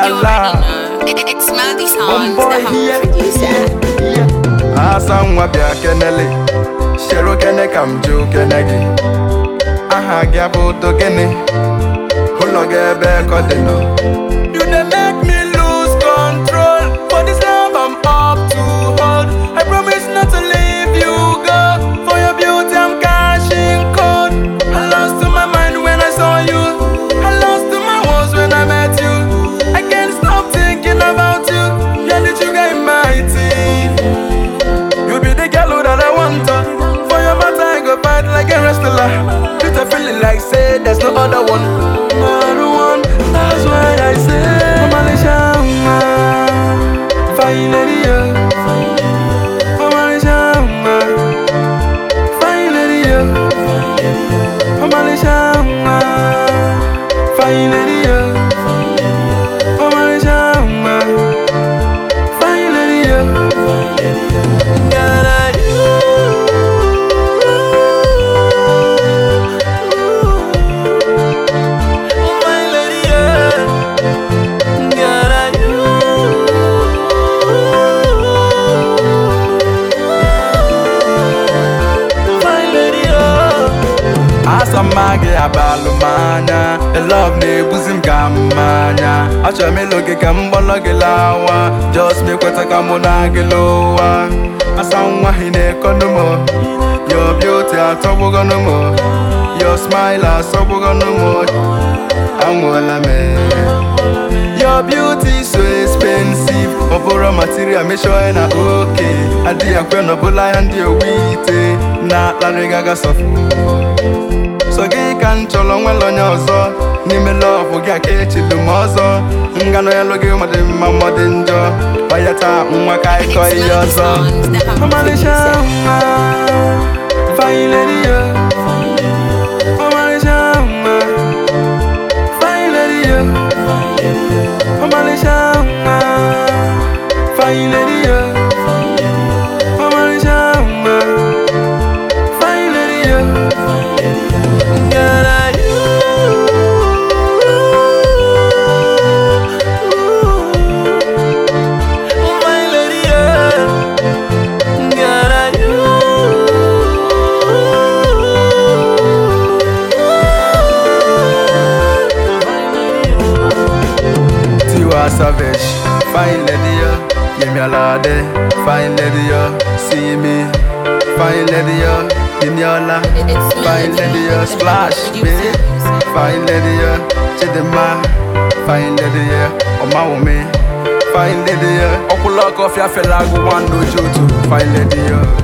la You la. already know. It's Melody Songs, Boy, the yeah. humble producer. Asa nwa bịa kenele Shero kene ka m jụ kene gị Aha gị abụ Tokene Ụlọ gị ebe ka ọ dị nọ You dey make me lose control For this love I'm up to hold I promise not to leave you go For your beauty I'm cashing code I lost to my mind when I saw you I lost to my words when I met you I can't stop thinking about you You're the sugar in my tea You be the girl that I want For your matter I go fight like a wrestler Treat a feeling like say there's no other one No other one That's why I say Mama Lishama Fine lady Mama Lishama Fine lady Mama Lishama Fine lady Mama Lishama Fine lady Asamagi abalumanya The love na-ebuzi m ka mmanya Achọrọ m ịlụ gị ka m gbọlọ gị lawa Just me kweta ka mụ na gị lụwa Asa nwa hi na-ekọnụ m Your beauty atọgbugọnụ m Your smile asọgbugọnụ m Anwụọla m Your beauty so expensive Ọbụrụ material make sure na okay Adịghị akwe n'ọbụla ya ndị owite Na-akparịgaga sọfụ So gị ka m chọrọ nwere onye ọzọ N'ime lọvụ gị aka echilu m ọzọ Nganụ elu gị ma dị mma ma dị njọ Baya taa nwa ka ịkọ ihe ọzọ Ọmalịcha mma Fine lady yo Ọmalịcha mma Fine lady yo Ọmalịcha mma Fine lady yo Ọmalịcha mma Fine lady yo Savage, fine lady, give me a lade, fine lady, see me, fine lady, give me a la, fine lady, splash, baby, fine lady, chidema, fine lady, on my woman, fine lady, okulo coffee, I feel like one no joke, fine lady.